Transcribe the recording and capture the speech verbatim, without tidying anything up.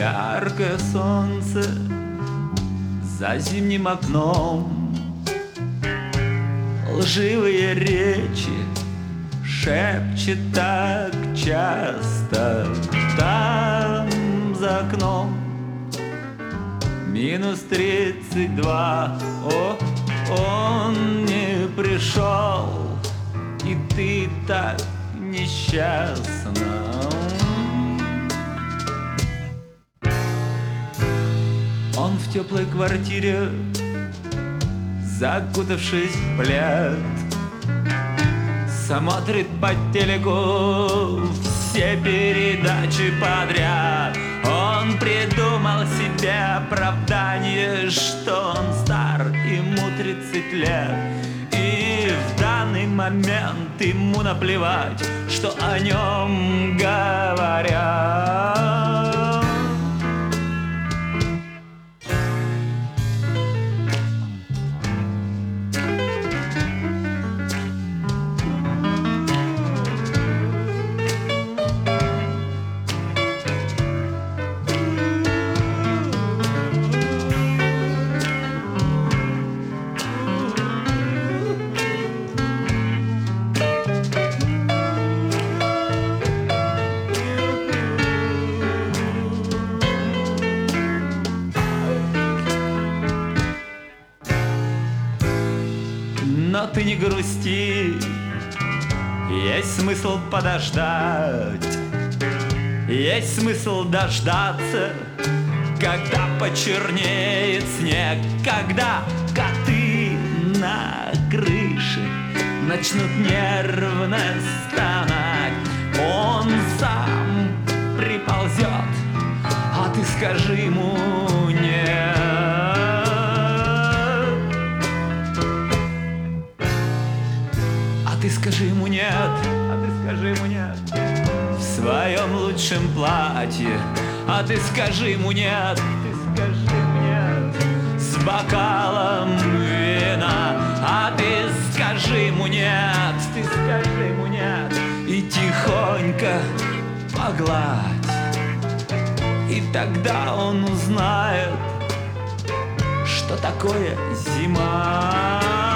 Яркое солнце за зимним окном, лживые речи шепчет так часто там за окном. Минус тридцать два, о, он не пришел, и ты так несчастна. Он в теплой квартире, закутавшись в плед, смотрит по телеку все передачи подряд. Он придумал себе оправдание, что он стар, ему тридцать лет, и в данный момент ему наплевать, что о нем говорят. Но ты не грусти, есть смысл подождать, есть смысл дождаться, когда почернеет снег, когда коты на крыше начнут нервно стонать. Он сам приползет, а ты скажи ему нет. Ты скажи ему нет, а ты скажи ему нет в своем лучшем платье, а ты скажи ему нет, ты скажи ему нет с бокалом вина, а ты скажи ему нет, ты скажи ему нет и тихонько погладь, и тогда он узнает, что такое зима.